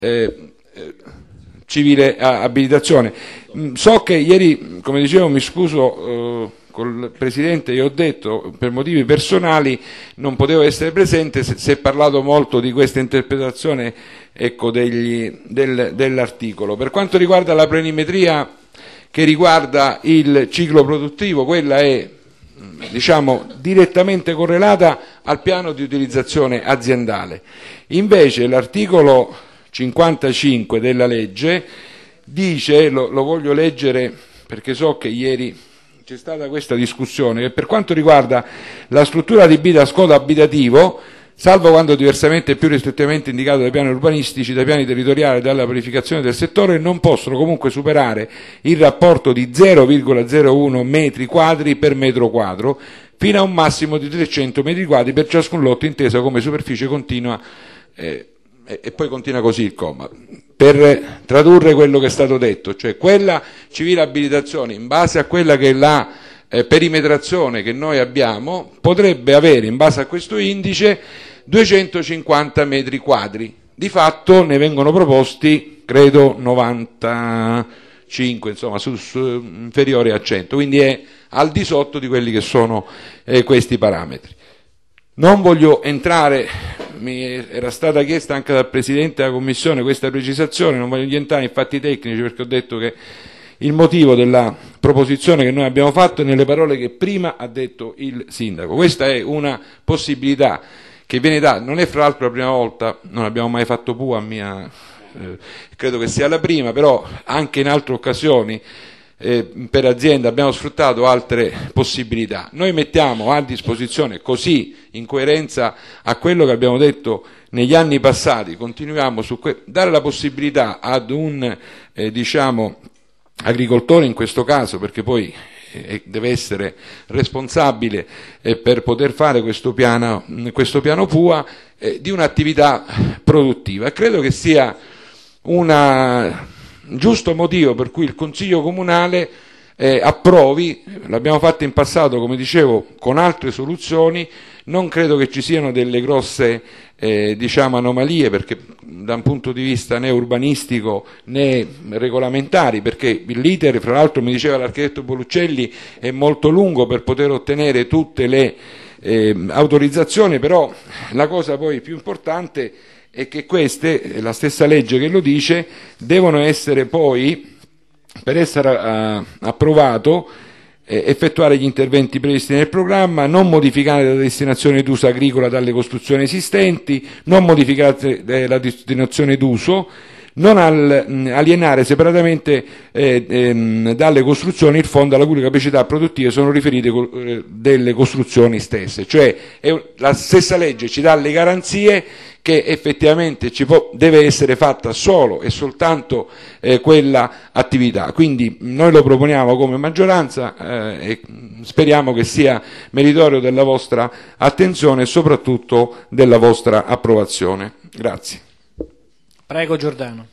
civile abilitazione. So che ieri, come dicevo, mi scuso col Presidente, io ho detto per motivi personali non potevo essere presente, si è parlato molto di questa interpretazione, ecco, dell'articolo. Per quanto riguarda la planimetria che riguarda il ciclo produttivo, quella è, diciamo, direttamente correlata al piano di utilizzazione aziendale. Invece l'articolo 55 della legge dice, lo voglio leggere perché so che ieri c'è stata questa discussione, che per quanto riguarda la struttura adibita a scopo abitativo, salvo quando diversamente e più restrittivamente indicato dai piani urbanistici, dai piani territoriali e dalla pianificazione del settore, non possono comunque superare il rapporto di 0,01 metri quadri per metro quadro, fino a un massimo di 300 metri quadri per ciascun lotto intesa come superficie continua, e poi continua così il comma, per tradurre quello che è stato detto, cioè quella civile abilitazione in base a quella che è la perimetrazione che noi abbiamo potrebbe avere in base a questo indice 250 metri quadri. Di fatto ne vengono proposti credo 95, insomma inferiori a 100, quindi è al di sotto di quelli che sono questi parametri. Non voglio entrare, mi era stata chiesta anche dal Presidente della Commissione questa precisazione, non voglio entrare in fatti tecnici perché ho detto che il motivo della proposizione che noi abbiamo fatto è nelle parole che prima ha detto il Sindaco. Questa è una possibilità che viene data, non è fra l'altro la prima volta, non abbiamo mai fatto PUA, credo che sia la prima, però anche in altre occasioni per azienda abbiamo sfruttato altre possibilità. Noi mettiamo a disposizione, così in coerenza a quello che abbiamo detto negli anni passati, continuiamo su dare la possibilità ad un agricoltore in questo caso, perché poi deve essere responsabile per poter fare questo piano PUA, di un'attività produttiva. E credo che sia un giusto motivo per cui il Consiglio Comunale approvi, l'abbiamo fatto in passato, come dicevo, con altre soluzioni. Non credo che ci siano delle grosse anomalie, perché da un punto di vista né urbanistico né regolamentari, perché l'iter, fra l'altro mi diceva l'architetto Boluccelli, è molto lungo per poter ottenere tutte le autorizzazioni, però la cosa poi più importante è che queste, la stessa legge che lo dice, devono essere poi, per essere approvato, effettuare gli interventi previsti nel programma, non modificare la destinazione d'uso agricola dalle costruzioni esistenti, non modificare la destinazione d'uso, non alienare separatamente dalle costruzioni il fondo alla cui capacità produttive sono riferite delle costruzioni stesse. Cioè la stessa legge ci dà le garanzie che effettivamente deve essere fatta solo e soltanto quella attività. Quindi noi lo proponiamo come maggioranza e speriamo che sia meritorio della vostra attenzione e soprattutto della vostra approvazione. Grazie. Prego Giordano.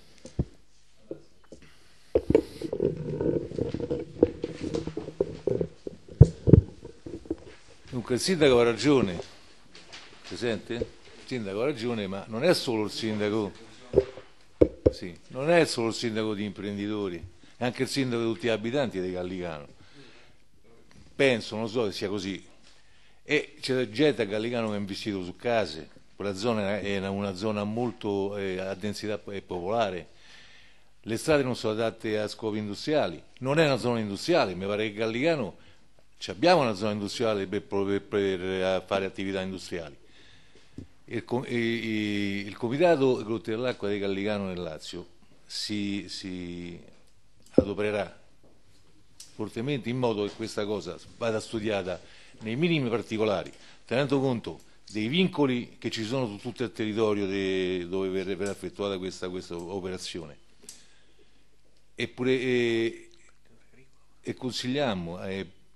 Dunque il sindaco ha ragione, si sente? Il sindaco ha ragione, ma non è solo il sindaco, sì, non è solo il sindaco di imprenditori, è anche il sindaco di tutti gli abitanti di Gallicano. Penso, non so se sia così, e c'è gente a Gallicano che ha investito su case. Quella zona è una zona molto a densità popolare, le strade non sono adatte a scopi industriali, non è una zona industriale, mi pare che Gallicano abbiamo una zona industriale per fare attività industriali. Il Comitato Grotte dell'Acqua di Gallicano nel Lazio si adopererà fortemente in modo che questa cosa vada studiata nei minimi particolari, tenendo conto dei vincoli che ci sono su tutto il territorio dove verrà effettuata questa operazione. E consigliamo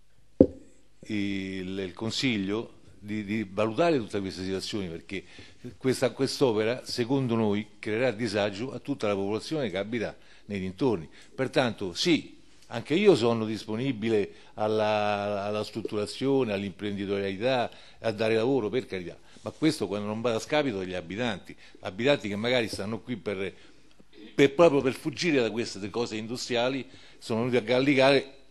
il Consiglio di valutare tutte queste situazioni, perché quest'opera, secondo noi, creerà disagio a tutta la popolazione che abita nei dintorni. Pertanto sì, anche io sono disponibile alla strutturazione, all'imprenditorialità, a dare lavoro, per carità, ma questo quando non va a scapito degli abitanti che magari stanno qui per proprio per fuggire da queste cose industriali sono venuti a gallicare